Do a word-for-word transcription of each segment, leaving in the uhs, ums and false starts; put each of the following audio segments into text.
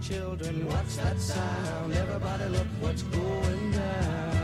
children, what's that sound? Everybody look what's going down.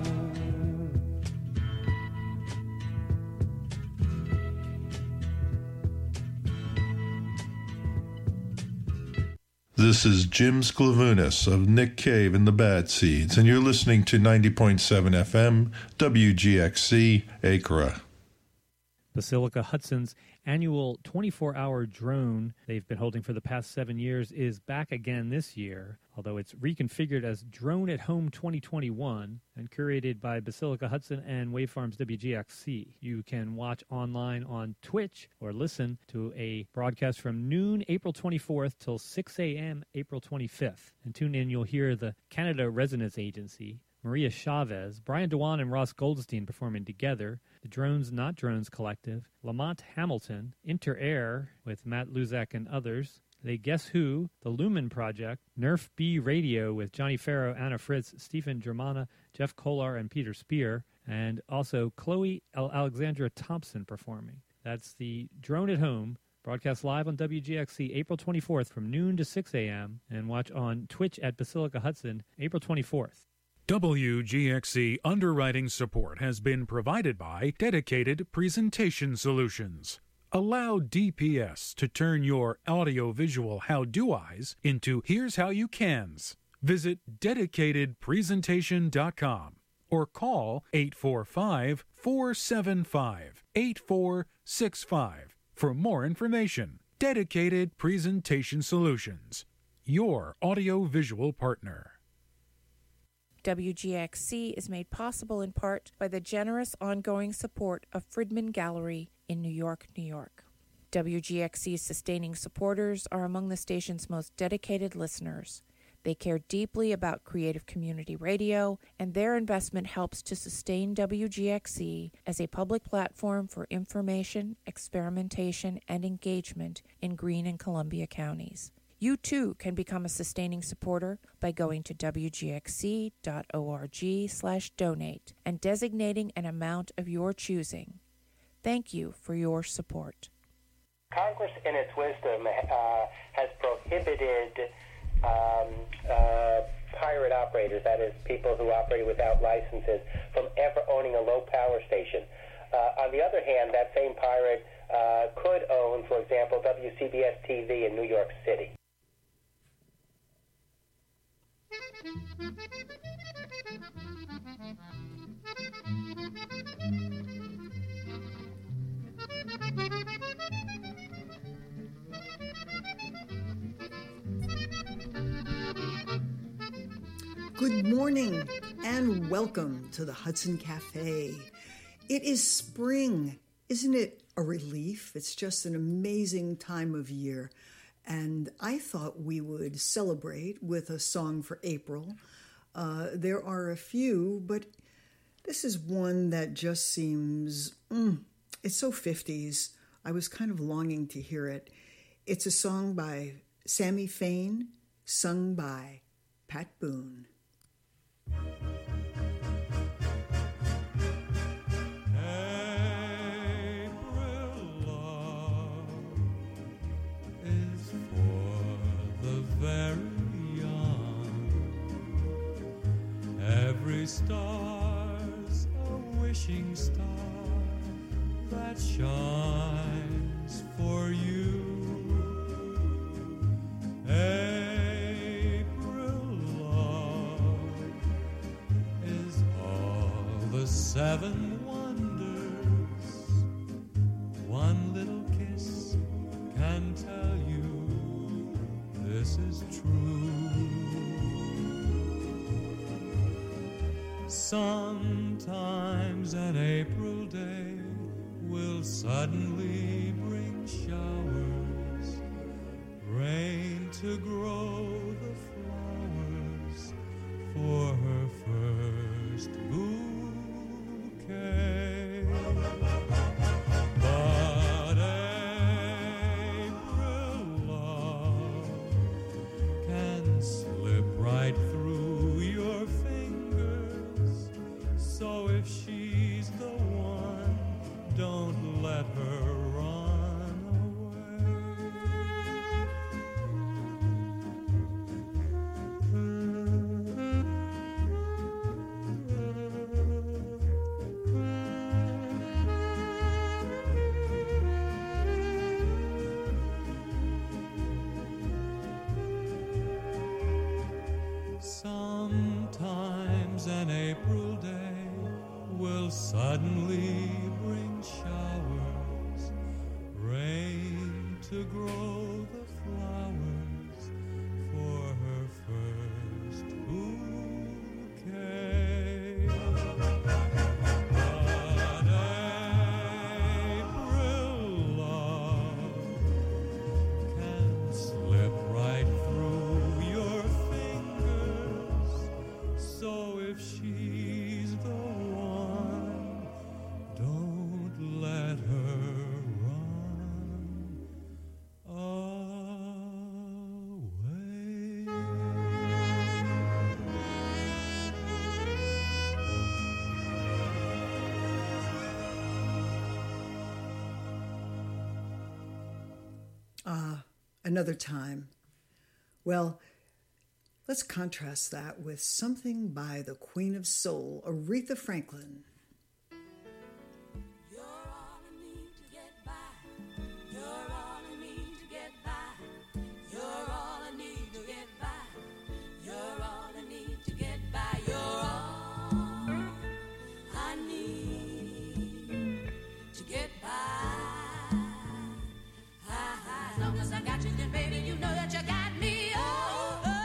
This is Jim Sklavounis of Nick Cave and the Bad Seeds, and you're listening to ninety point seven F M, W G X C, Acra. Basilica Hudson's annual twenty-four hour drone they've been holding for the past seven years is back again this year, although it's reconfigured as Drone at Home twenty twenty-one and curated by Basilica Hudson and Wavefarms W G X C. You can watch online on Twitch or listen to a broadcast from noon April twenty-fourth till six a.m. April twenty-fifth. And tune in, you'll hear the Canada Resonance Agency, Maria Chavez, Brian Dewan and Ross Goldstein performing together, the Drones Not Drones Collective, Lamont Hamilton, Inter-Air with Matt Luzak and others, They Guess Who, The Lumen Project, Nerf B Radio with Johnny Farrow, Anna Fritz, Stephen Germana, Jeff Kolar, and Peter Spear, and also Chloe L. Alexandra Thompson performing. That's the Drone at Home, broadcast live on W G X C April twenty-fourth from noon to six a.m. and watch on Twitch at Basilica Hudson April twenty-fourth. W G X C underwriting support has been provided by Dedicated Presentation Solutions. Allow D P S to turn your audio-visual how-do-eyes into here's how you cans. Visit dedicated presentation dot com or call eight four five, four seven five, eight four six five for more information. Dedicated Presentation Solutions, your audio-visual partner. W G X C is made possible in part by the generous ongoing support of Friedman Gallery in New York, New York. W G X C's sustaining supporters are among the station's most dedicated listeners. They care deeply about creative community radio, and their investment helps to sustain W G X C as a public platform for information, experimentation, and engagement in Greene and Columbia counties. You, too, can become a sustaining supporter by going to w g x c dot org slash donate and designating an amount of your choosing. Thank you for your support. Congress, in its wisdom, uh, has prohibited um, uh, pirate operators, that is, people who operate without licenses, from ever owning a low-power station. Uh, on the other hand, that same pirate uh, could own, for example, W C B S T V in New York City. Good morning and welcome to the Hudson Cafe. It is spring. Isn't it a relief? It's just an amazing time of year. And I thought we would celebrate with a song for April. Uh, there are a few, but this is one that just seems, mm, it's so fifties. I was kind of longing to hear it. It's a song by Sammy Fain, sung by Pat Boone. Very young, every star's a wishing star that shines for you. April love is all the seven wonders. One little kiss can tell you this is true. Sometimes an April day will suddenly bring showers, rain to grow the flowers for her first bouquet. But April love can slip right through your fingers. So if she's the one, don't let her run away. an April day will suddenly bring showers, rain to grow the flowers for her first bouquet. But April love can slip right through your fingers, so if she's the one, don't let her run away. Ah, another time. Well, let's contrast that with something by the Queen of Soul, Aretha Franklin. You're all I need to get by. You're all I need to get by. You're all I need to get by. You're all I need to get by. You're all I need to get by. As long as I got you, then baby, you know that you got me. Oh, oh.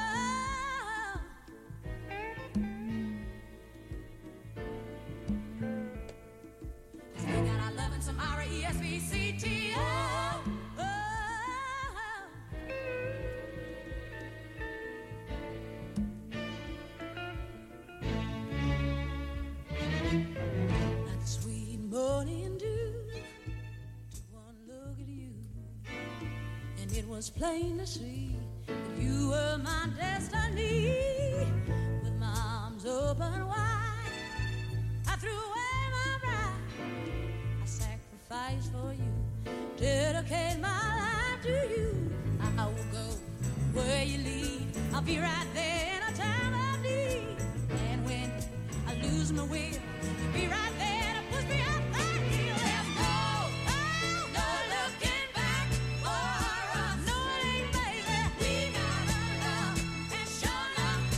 We got our love and some R E S P C T. Oh, oh. Like the sweet morning dew, just one look at you, and it was plain to see that you were my destiny. With my arms open wide, I threw away my pride. I sacrifice for you, dedicate my life to you. I will go where you lead. I'll be right there in a time of need. And when I lose my will, you'll be right there to push me up that hill. There's no, oh, no looking back for us. No, it ain't, baby. We got our love, and sure enough,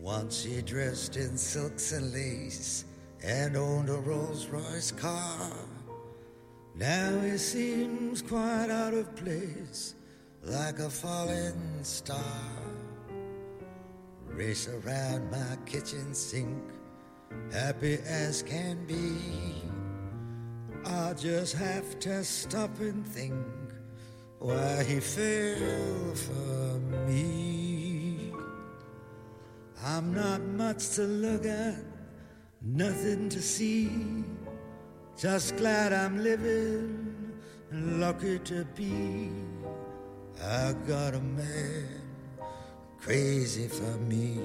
Once she dressed in silks and lace and owned a Rolls-Royce car. Now he seems quite out of place, like a falling star. Race around my kitchen sink, happy as can be. I'll just have to stop and think why he fell for me. I'm not much to look at, nothing to see. Just glad I'm living, lucky to be. I got a man crazy for me.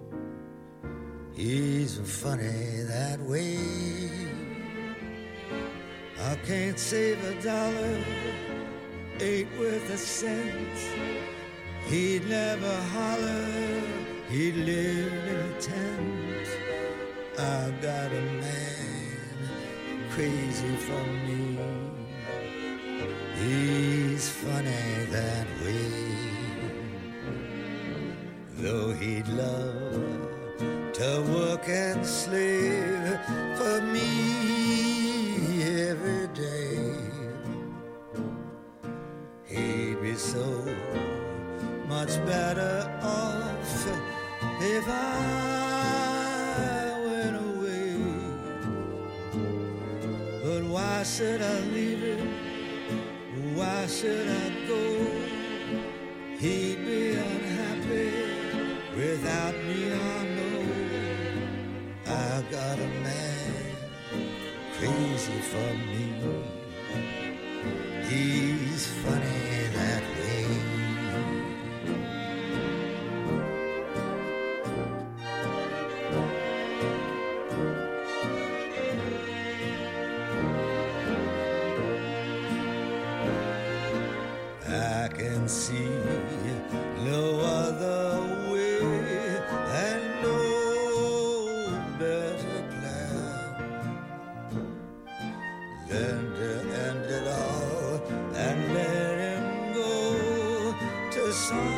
He's funny that way. I can't save a dollar, ain't worth a cent. He'd never holler, he'd live in a tent. I got a man crazy for me. He's funny that way. Though he'd love to work and slave for me every day, he'd be so much better off if I went away. But why should I leave him? Why should I go? He'd be unhappy without me, I know. I got a man crazy for me. He's funny that way. I can see no other way and no better plan than to end it all and let him go to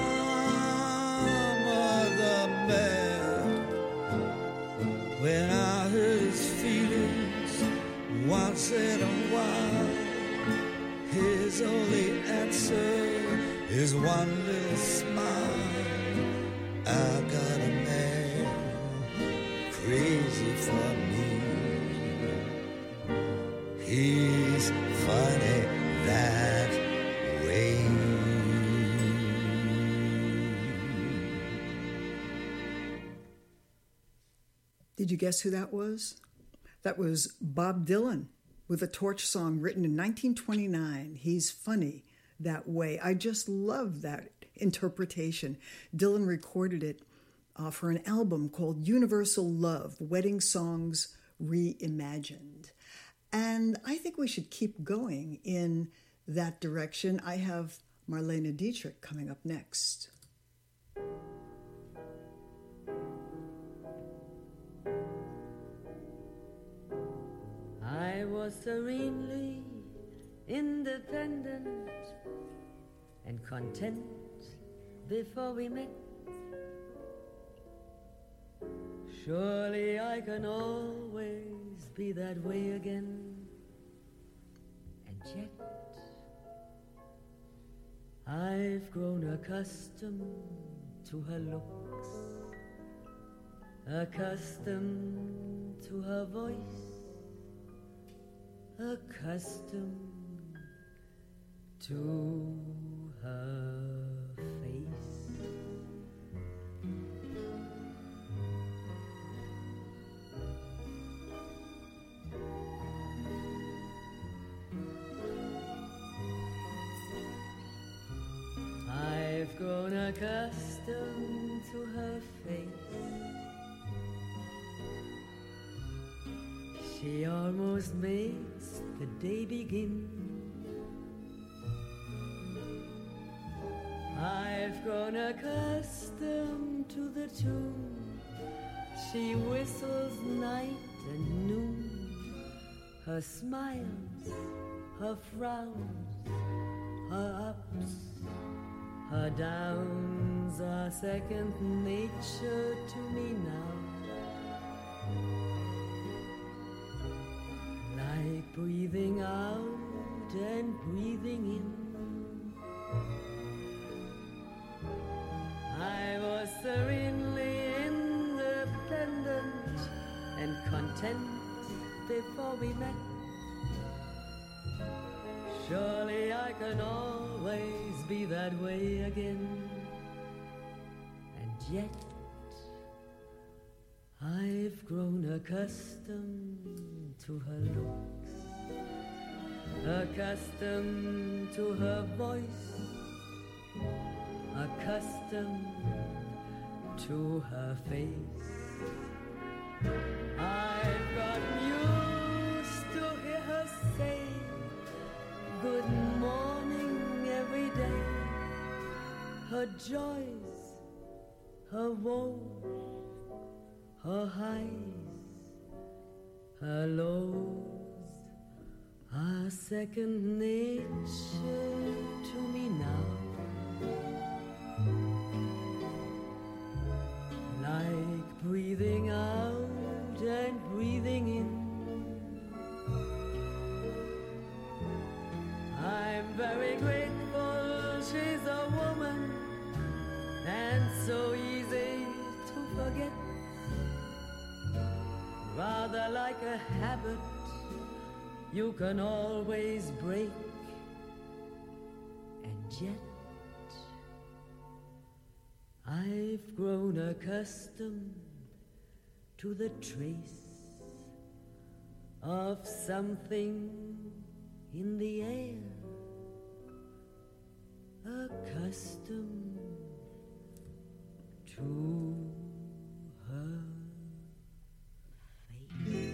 some other man. When I hurt his feelings once in a while, his only answer is one little smile. I got a man crazy for me. He's funny that way. Did you guess who that was? That was Bob Dylan with a Torch song written in nineteen twenty-nine. He's funny that way. I just love that interpretation. Dylan recorded it uh, for an album called Universal Love, Wedding Songs Reimagined. And I think we should keep going in that direction. I have Marlene Dietrich coming up next. I was serenely independent and content before we met. Surely I can always be that way again. And yet I've grown accustomed to her looks, accustomed to her voice, accustomed to her face. I've grown accustomed to her face. She almost makes the day begin. I've grown accustomed to the tune she whistles night and noon. Her smiles, her frowns, her ups, her downs Emotions are second nature to me now. Like breathing out and breathing in. I was serenely independent and content before we met. Surely I can always be that way again. And yet I've grown accustomed to her looks, accustomed to her voice, accustomed to her face. I've gotten used to hear her say good morning every day. Her joys, her woes, her highs, her lows are second nature to me now. Like breathing out and breathing in. I'm very grateful she's a woman and so easy to forget. Rather like a habit you can always break. And yet I've grown accustomed to the trace of something in the air, accustomed to her face.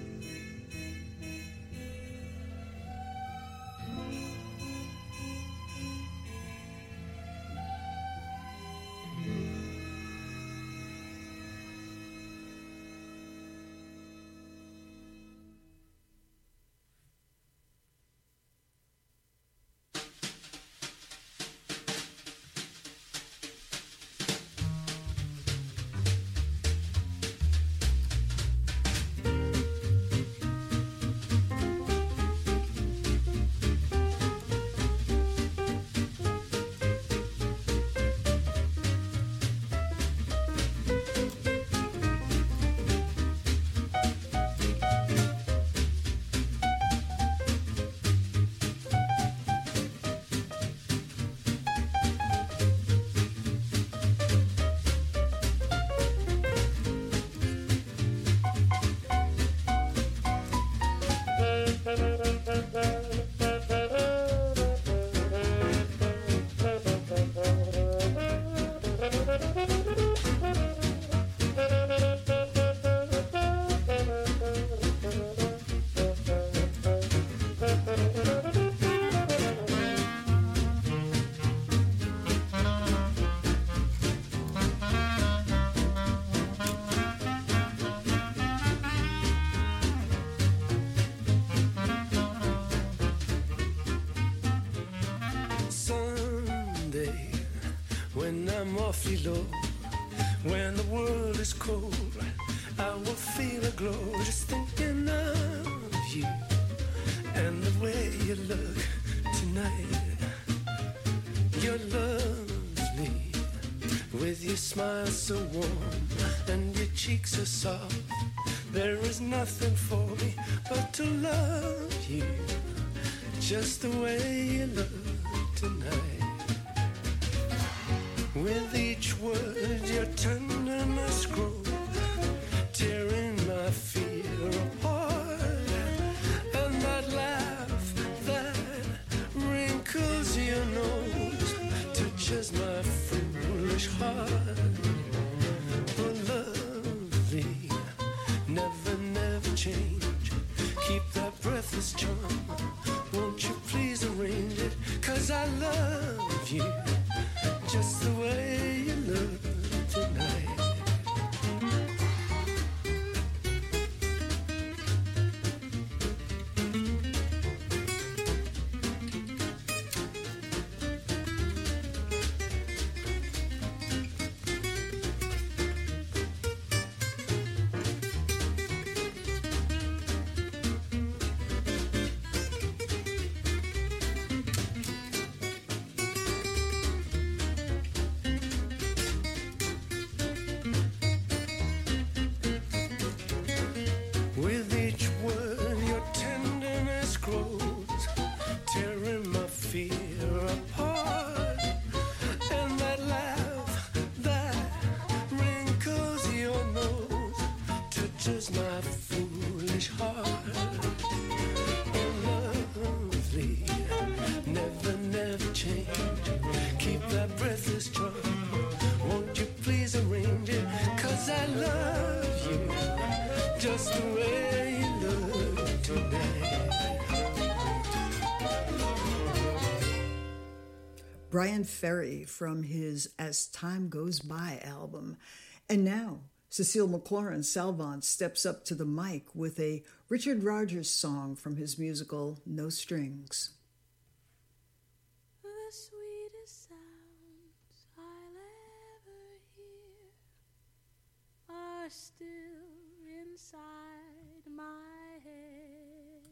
awfully low. When the world is cold, I will feel a glow just thinking of you and the way you look tonight. You're lovely with your smile so warm and your cheeks are soft. There is nothing for me but to love you just the way you look tonight. With each word your tenderness grows, tearing my fear apart. And that laugh that wrinkles your nose touches my foolish heart. Oh, lovely, never, never change. Keep that breathless charm. Won't you please arrange it? 'Cause I love you just the way you look tonight. just the way you look tonight. Brian Ferry from his As Time Goes By album. And now, Cecile McLaurin Salvant steps up to the mic with a Richard Rodgers song from his musical No Strings. The sweetest sounds I'll ever hear are still inside my head.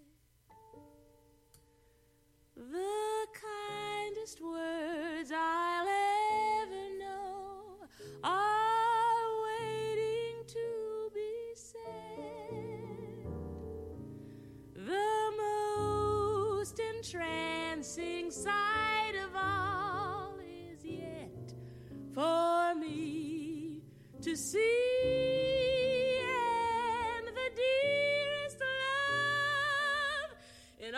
The kindest words I'll ever know are waiting to be said. The most entrancing sight of all is yet for me to see, and the dearest love in all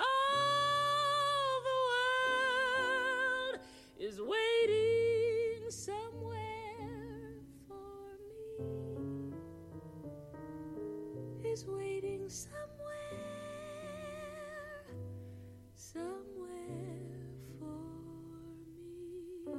is waiting somewhere for me, is waiting somewhere, somewhere for me.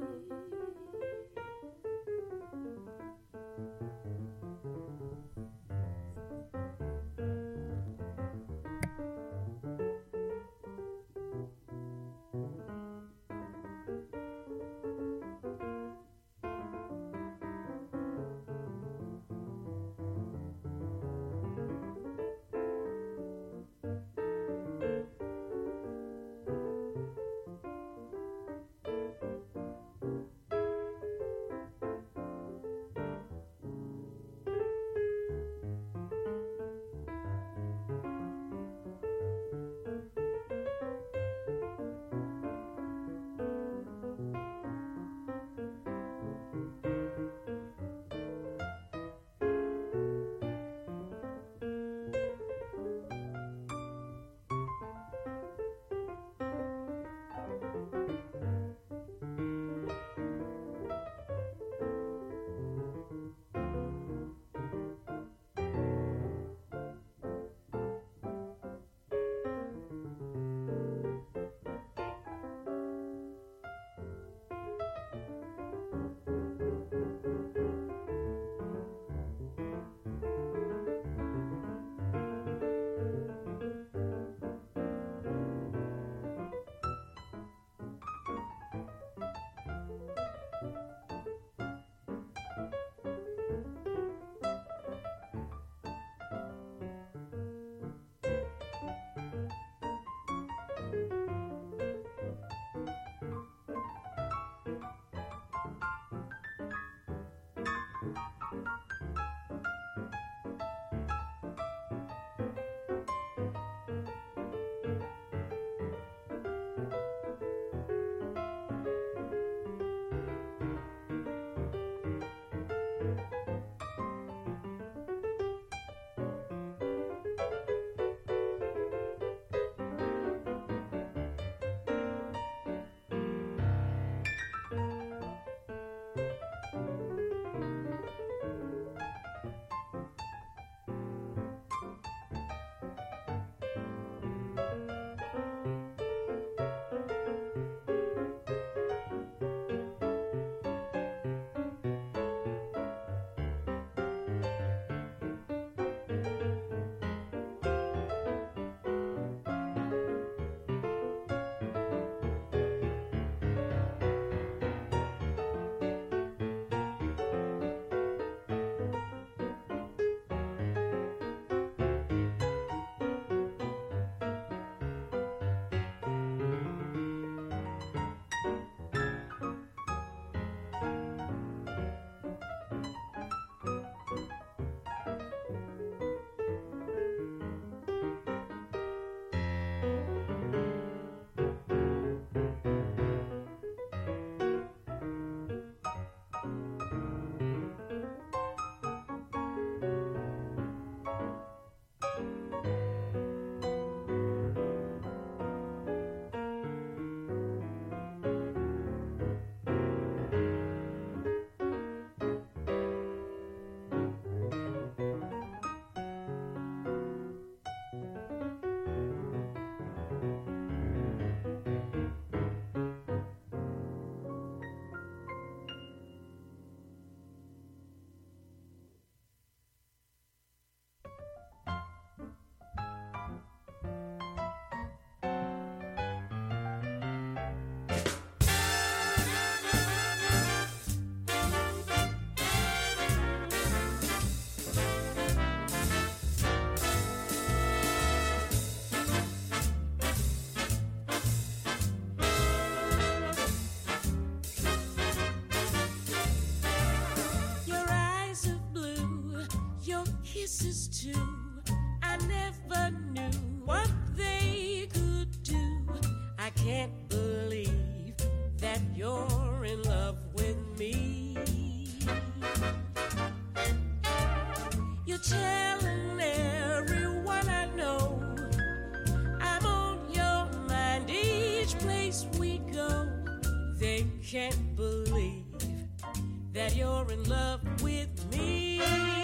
kisses too. I never knew what they could do. I can't believe that you're in love with me. You're telling everyone I know I'm on your mind each place we go. They can't believe that you're in love with me.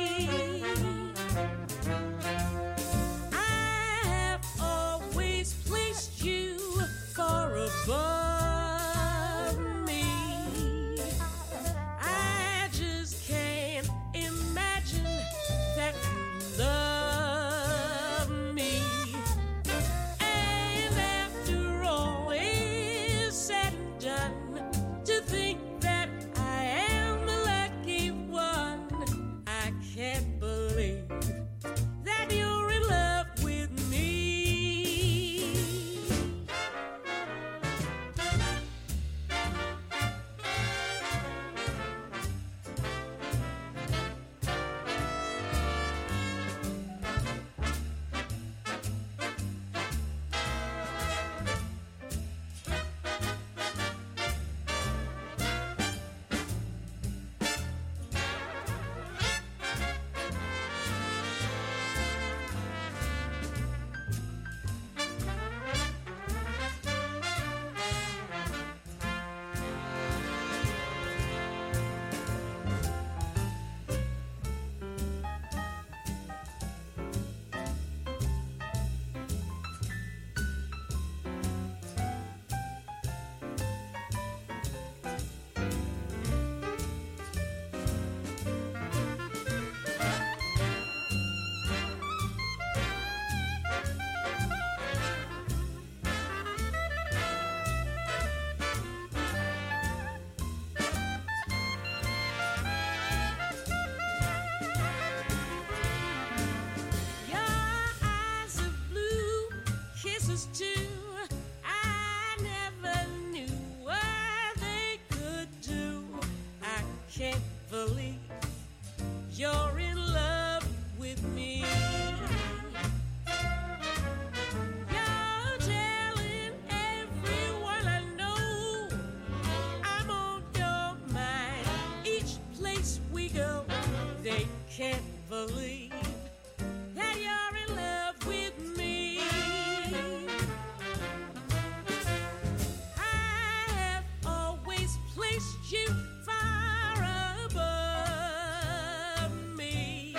I have always placed you far above me. I just can't imagine that you love me. And after all is said and done, to think that I am the lucky one, I can't believe that you're in love with me. You're in love with me. You're telling everyone I know I'm on your mind each place we go. They can't believe that you're in love with me. I have always placed you far above me.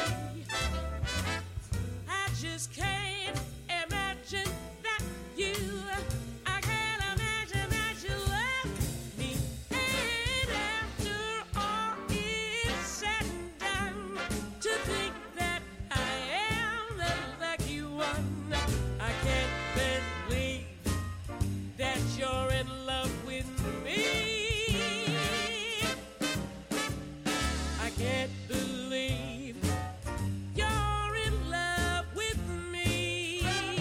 I just can't imagine that you, I can't imagine that you love me. And after all is said and done, to think that I am the lucky one, I can't believe that you're in love with me. I can't believe you're in love with me.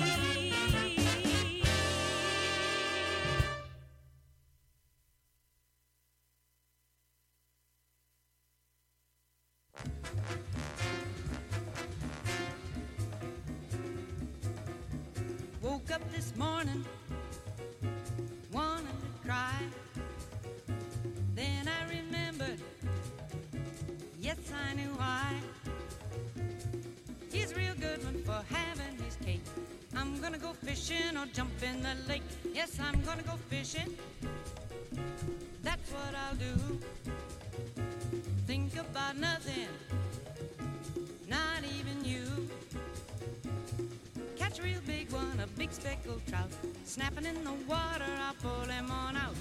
Woke up this morning, wanted to cry. Then I remembered, yes, I knew why. He's a real good one for having his cake. I'm gonna go fishing or jump in the lake. Yes, I'm gonna go fishing. That's what I'll do. Think about nothing, not even you. Catch a real big one, a big speckled trout. Snapping in the water, I'll pull him on out.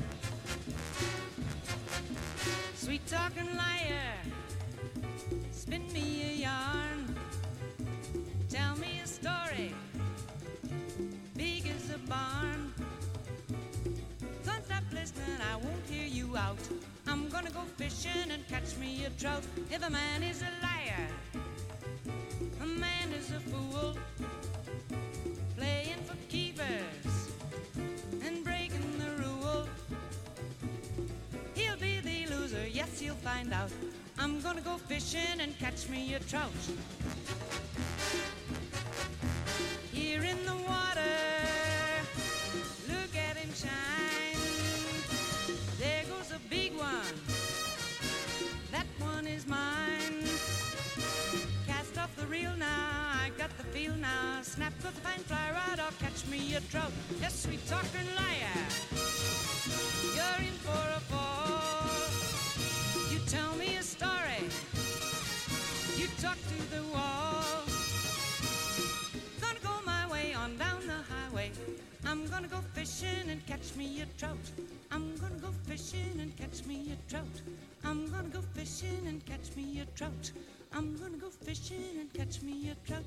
Sweet talking liar, spin me a yarn. Tell me a story, big as a barn. Don't stop listening, I won't hear you out. I'm gonna go fishing and catch me a trout. If a man is a liar, a man is a fool, playing for keepers and breaking the rule. He'll be the loser, yes, Yes, you'll find out. I'm gonna go fishing and catch me a trout. Here in the water, look at him shine. There goes a big one. That one is mine. Cast off the reel now, I got the feel now. Snap the fine fly rod or catch me a trout. Yes, sweet talking liar, you're in for a fall. You tell me a story, you talk to the wall. Gonna go my way on down the highway. I'm gonna go fishing and catch me a trout. I'm gonna go fishing and catch me a trout. I'm gonna go fishing and catch me a trout. I'm gonna go fishing and catch me a trout.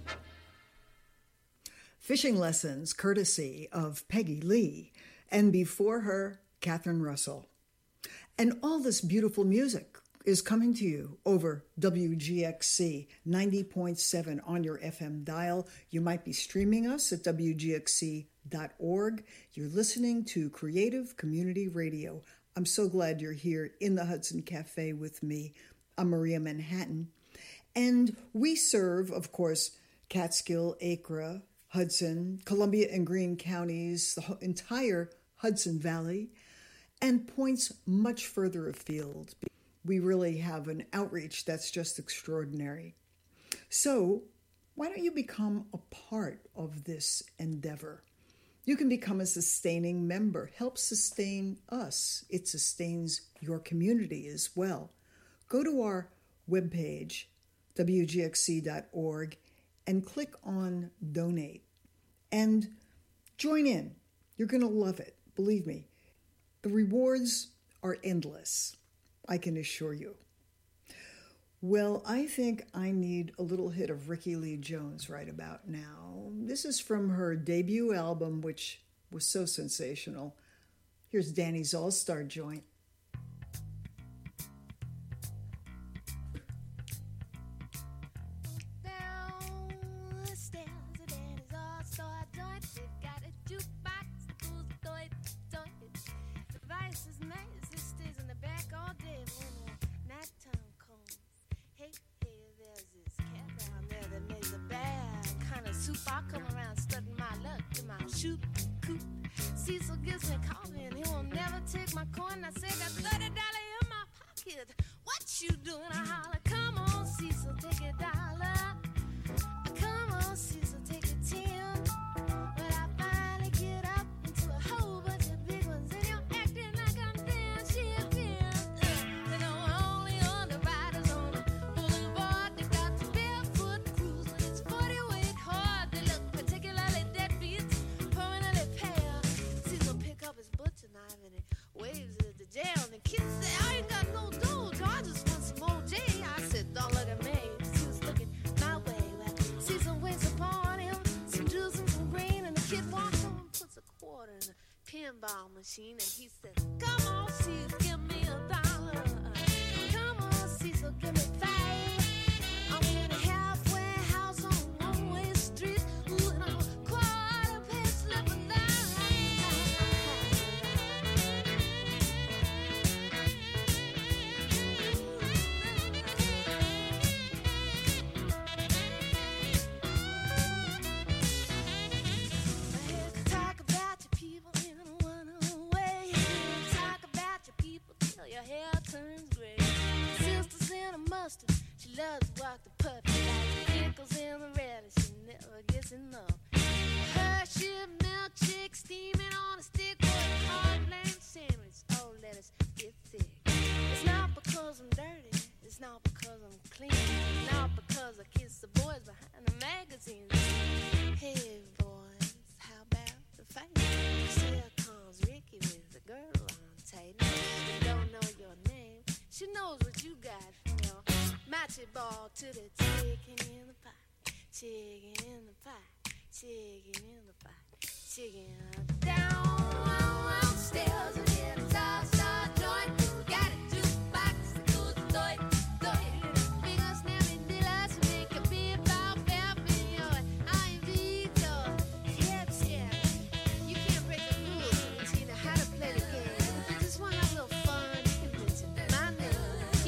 Fishing lessons courtesy of Peggy Lee, and before her, Catherine Russell. And all this beautiful music is coming to you over W G X C ninety point seven on your F M dial. You might be streaming us at W G X C dot org. You're listening to Creative Community Radio. I'm so glad you're here in the Hudson Cafe with me. I'm Maria Manhattan. And we serve, of course, Catskill, Acre, Hudson, Columbia and Greene counties, the entire Hudson Valley, and points much further afield. We really have an outreach that's just extraordinary. So why don't you become a part of this endeavor? You can become a sustaining member. Help sustain us. It sustains your community as well. Go to our webpage, W G X C dot org, and click on Donate. And join in. You're going to love it. Believe me. The rewards are endless, I can assure you. Well, I think I need a little hit of Rickie Lee Jones right about now. This is from her debut album, which was so sensational. Here's Danny's All-Star Joint. I come around studying my luck in my shoot coop. Cecil gives me coffee and he will never take my coin. I say, got thirty dollars in my pocket. What you doing? I holler, come on, Cecil, take a dollar. Come on, Cecil, take a ten. But I finally get up into a whole bunch of big ones and you're acting like I'm damn champion. You know, only on the riders on the boulevard. They got the barefoot cruise when it's forty weight hard. They look particularly deadbeat, permanently pale. Cecil pick up his butcher knife and he waves it at the jail. And the kids say, I ain't got no dough, I just want some O J. I said, don't look at me. He was looking my way. Well, Cecil waits upon him, some juice and some green. And the kid walks over and puts a quarter in a pinball machine. And he says, come on, Cecil, give me a dollar. Come on, Cecil, give me five. I'm in a halfway house on a one-way street. Ooh, and I'm a quarter past slipping down. Talk about your people in a one-way. Talk about your people till your hair turns gray. Sister's in a mustard, she loves to walk the puppy like pickles in the relish. She never gets enough. Hershey milkshake steaming on a stick with a hard lamb sandwich. Oh, let us get thick. It's not because I'm dirty, it's not because I'm clean, it's not because I kiss the boys behind the magazines. Hey boys, how about the fight? Here comes Ricky with the girl on tight. She don't know your name, she knows what you got from your matchy ball to the chicken in the pot, chicken in the pot, chicken in the pot, chicken down, downstairs and get a all-star joint. Got a jukebox that goes doit, doit. Big old snappy dealers who make a beer ball bell in your I V door. Yep, yep. You can't break the rules until you know how to play the game. If you just want to have a little fun, you can mention my name.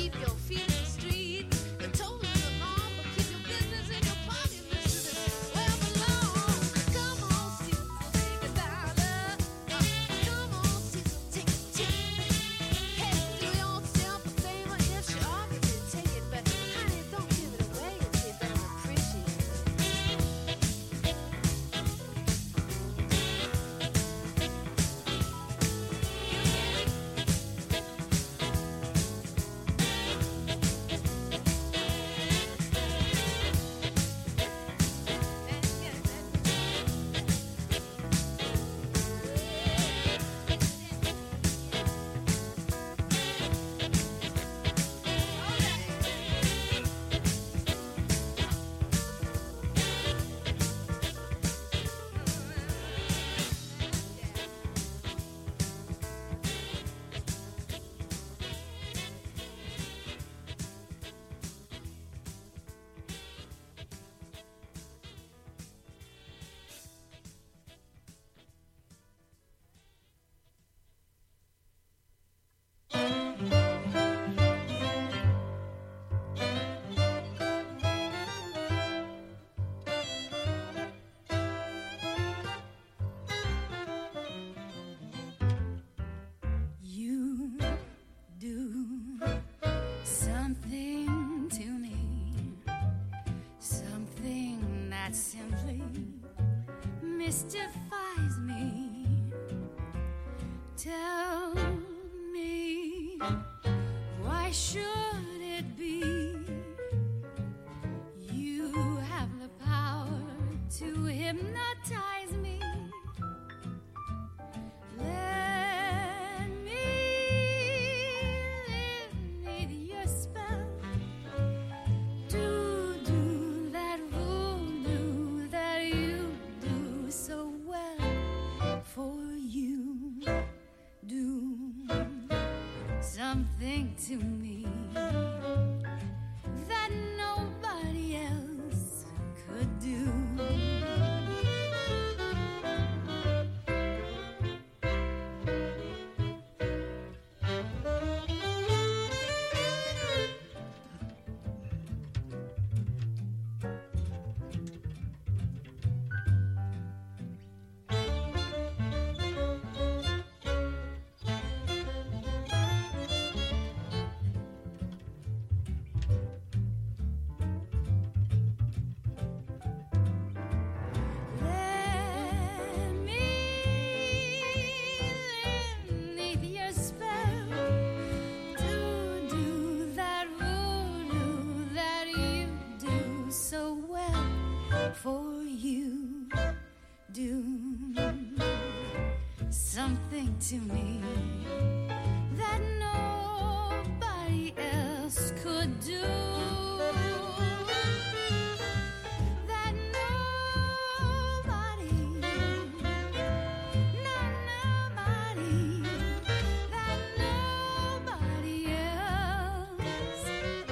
mystifies me. Tell me, why should it be you have the power to hypnotize me? Let me live beneath your spell. Do do that voodoo that you do so well. For you do something to me that nobody else could do. For you do something to me that nobody else could do. That nobody, no nobody, that nobody else,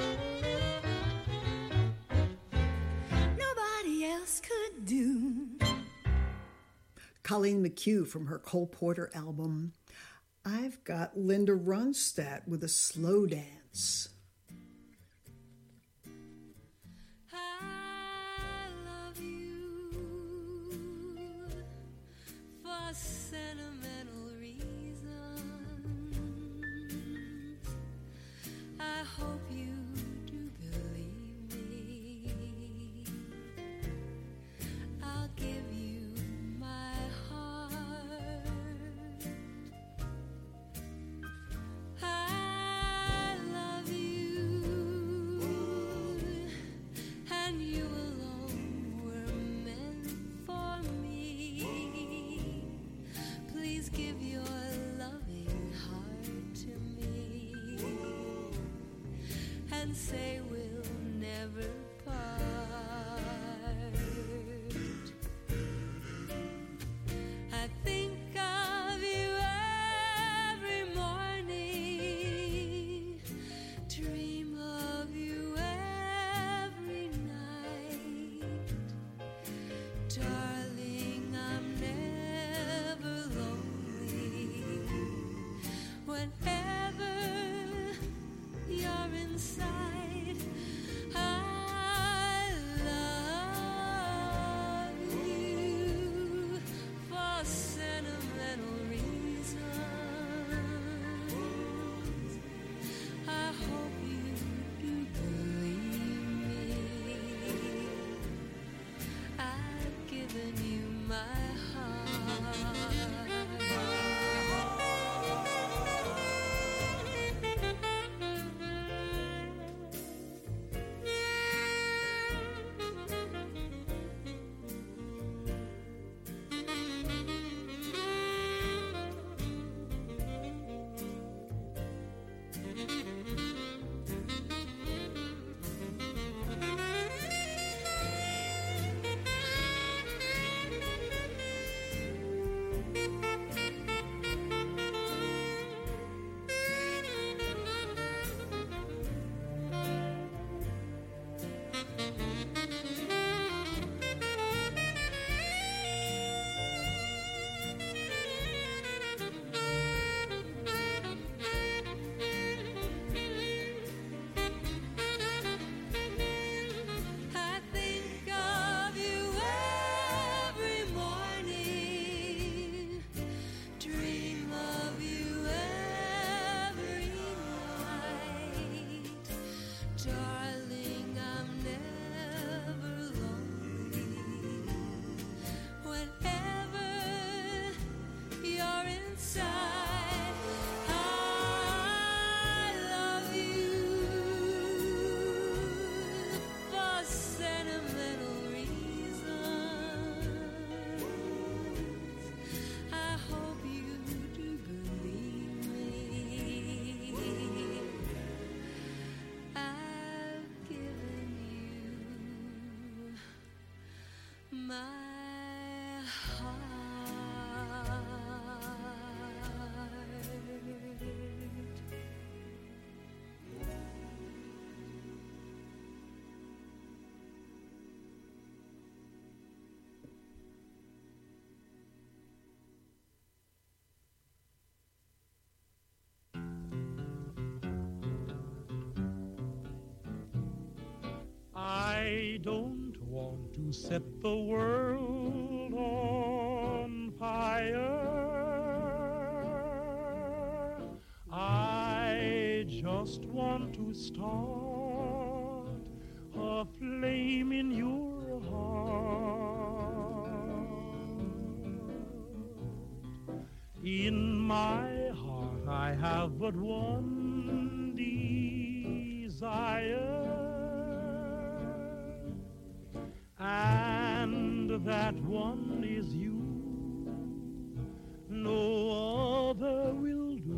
nobody else could do. Colleen McHugh from her Cole Porter album. I've got Linda Ronstadt with a slow dance. I love you for sentimental reasons. I hope you do believe me. I'll give you my heart. I love you, and you alone were meant for me. Please give your loving heart to me, and say we'll never part. I think of you every morning, dream of you every night. Darling, I'm never lonely whenever you're inside. I love you for sentimental reasons. I hope you do believe me. I've given you my heart. don't want to set the world on fire. I just want to start a flame in your heart. In my heart I have but one desire, and that one is you. No other will do.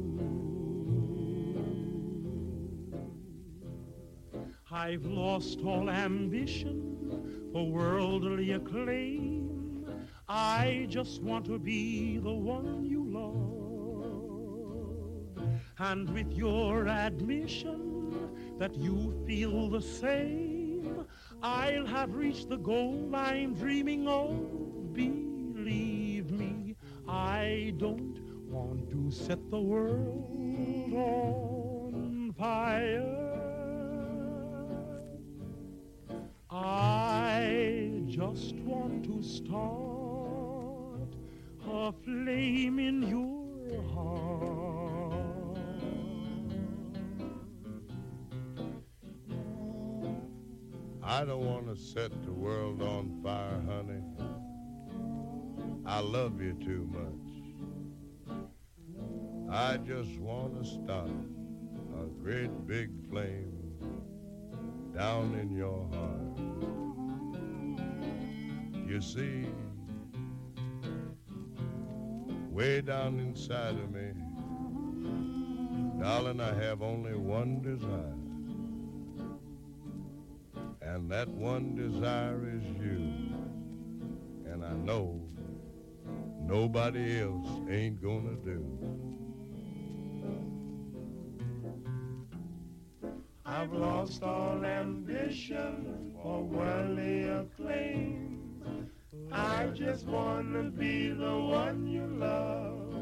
I've lost all ambition for worldly acclaim. I just want to be the one you love. And with your admission that you feel the same, I'll have reached the goal I'm dreaming of. Believe me, I don't want to set the world on fire. I just want to start a flame in your heart. I don't want to set the world on fire, honey. I love you too much. I just want to start a great big flame down in your heart. You see, way down inside of me, darling, I have only one desire. And that one desire is you. And I know nobody else ain't gonna do. I've lost all ambition for worldly acclaim. I just wanna be the one you love.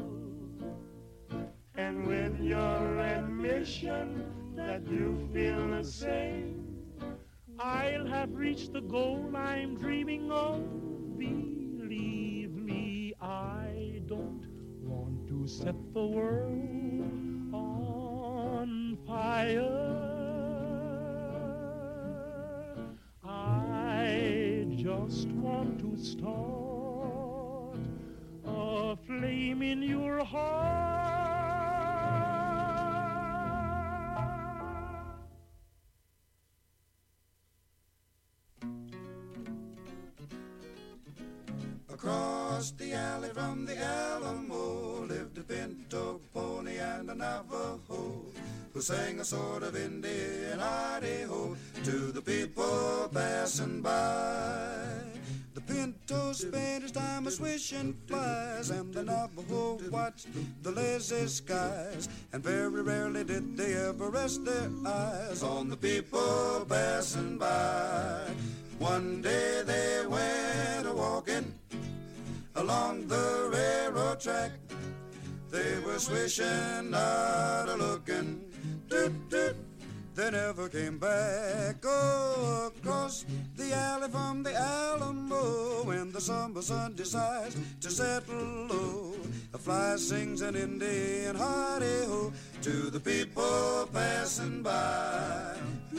And with your admission that you feel the same, I'll have reached the goal I'm dreaming of. Believe me, I don't want to set the world on fire. I just want to start a flame in your heart. Across the alley from the Alamo lived a pinto pony and a Navajo who sang a sort of Indian Idaho to the people passing by. The pinto spent his time a swishing flies, and the Navajo watched the lazy skies, and very rarely did they ever rest their eyes on the people passing by. One day they went a-walking along the railroad track. They were swishing, not a-looking, doot, doot. They never came back. Oh, across the alley from the Alamo, when the summer sun decides to settle low, a fly sings an Indian hi-de-ho to the people passing by.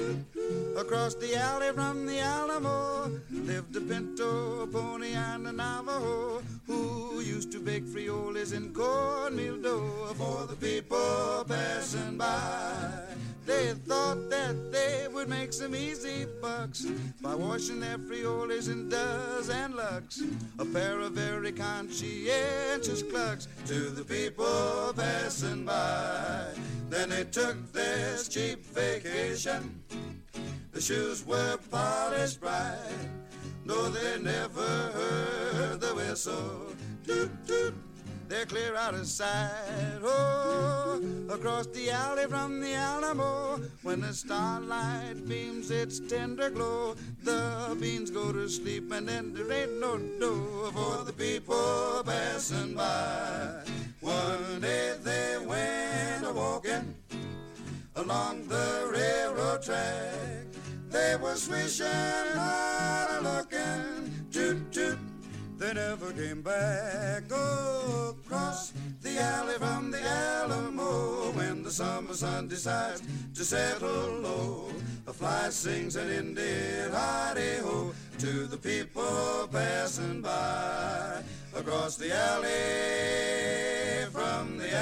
Across the alley from the Alamo lived a pinto, a pony, and a Navajo who used to bake frioles in cornmeal dough for the people passing by. They thought that they would make some easy bucks by washing their frioles in does and lux, a pair of very conscientious clucks to the people passing by. Then they took this cheap vacation. The shoes were polished bright. No, they never heard the whistle. Toot, toot. They're clear out of sight. Oh, across the alley from the Alamo, when the starlight beams its tender glow, the beans go to sleep and then there ain't no dough for the people passing by. One day they went a-walking along the railroad track. They was wishing hard a looking, toot toot. They never came back across the alley from the Alamo. When the summer sun decides to settle low, a fly sings an Indian hi-de-ho to the people passing by across the alley from the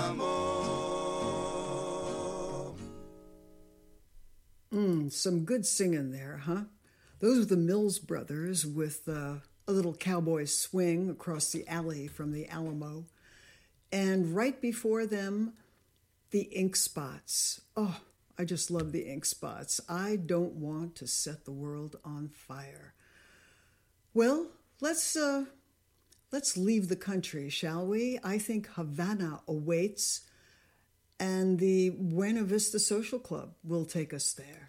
Alamo. Mm, some good singing there, huh? Those were the Mills Brothers with uh, a little cowboy swing across the alley from the Alamo. And right before them, the Ink Spots. Oh, I just love the Ink Spots. I don't want to set the world on fire. Well, let's uh, let's leave the country, shall we? I think Havana awaits, and the Buena Vista Social Club will take us there.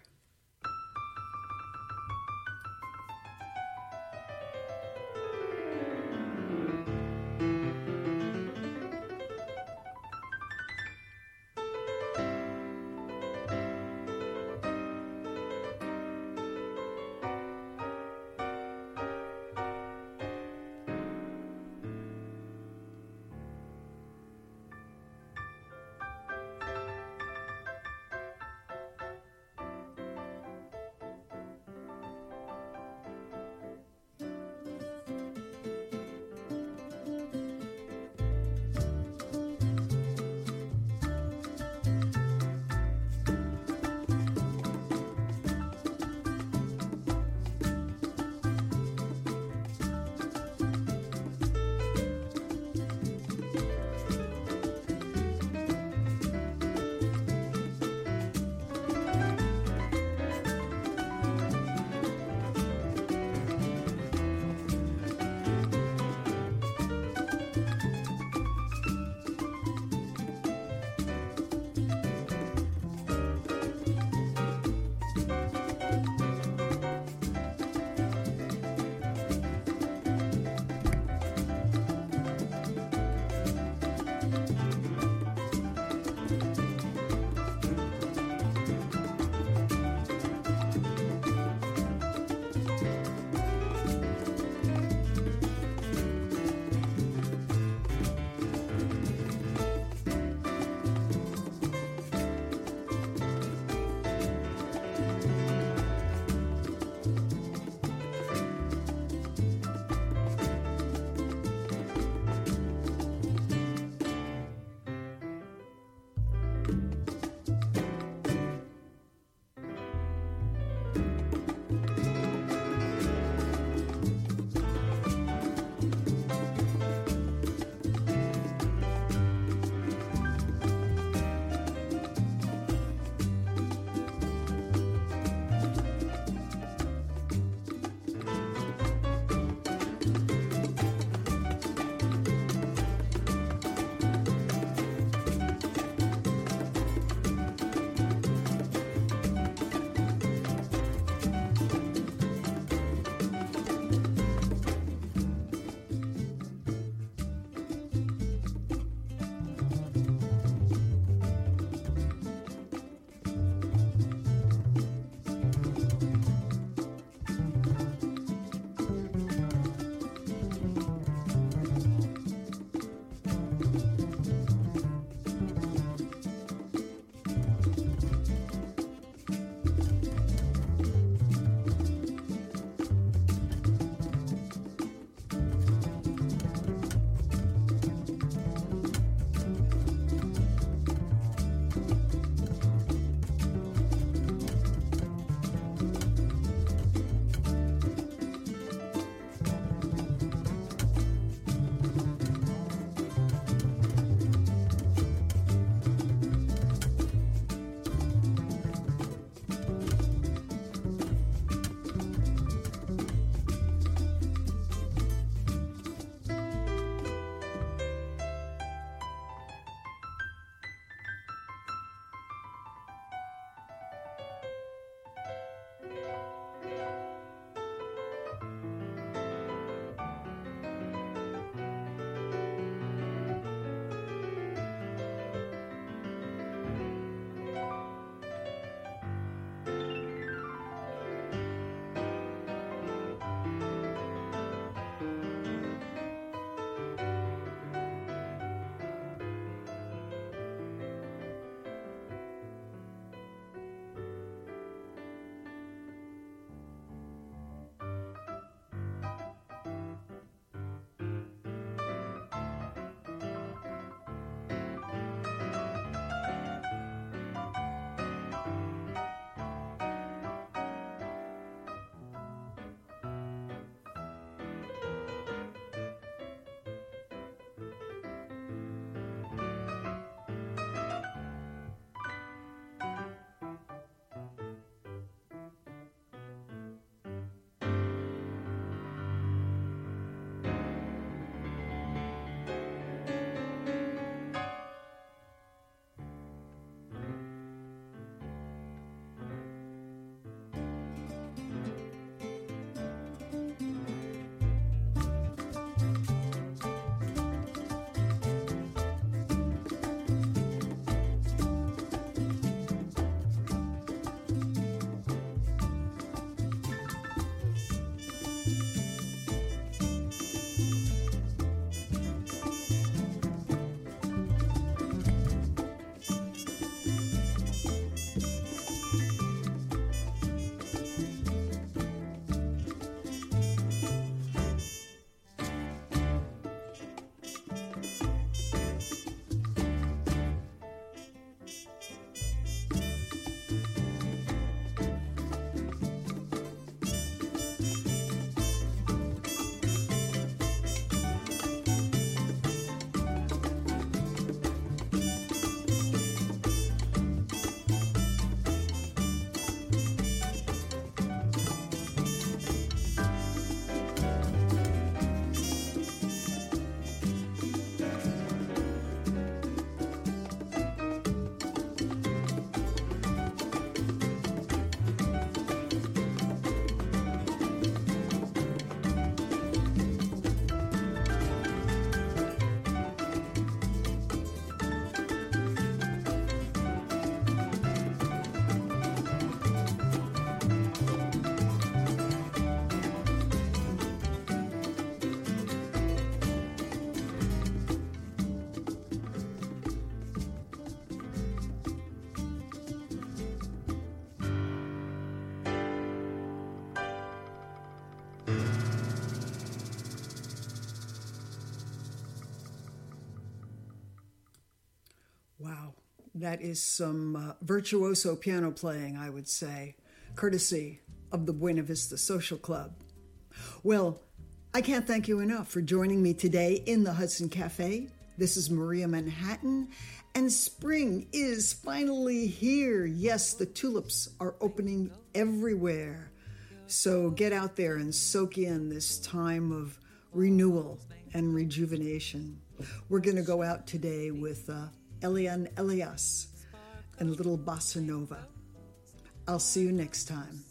That is some uh, virtuoso piano playing, I would say, courtesy of the Buena Vista Social Club. Well, I can't thank you enough for joining me today in the Hudson Cafe. This is Maria Manhattan, and spring is finally here. Yes, the tulips are opening everywhere. So get out there and soak in this time of renewal and rejuvenation. We're going to go out today with uh, Elian Elias and Little Bossa Nova. I'll see you next time.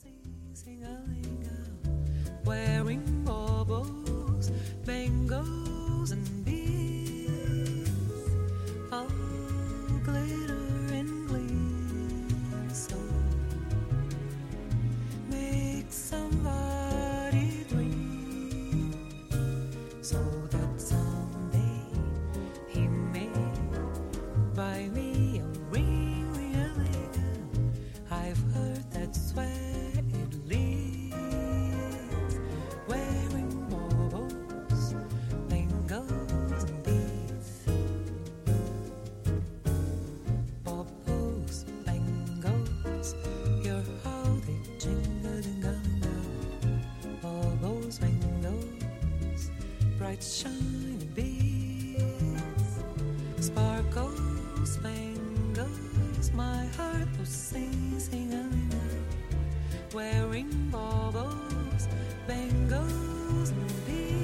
Wearing baubles, bangles, and beads, all glitter and gleam. So make somebody dream, so that someday he may buy me a ring, really good. I've heard that's where it leads. Wearing baubles, bangles, and beads. Baubles, bangles, you're how they jingle, jingle, jingle. Baubles, bangles, bright shining beads. Sparkles, bangles, my heart will sing, sing, sing. Wearing baubles, bangles, and beads.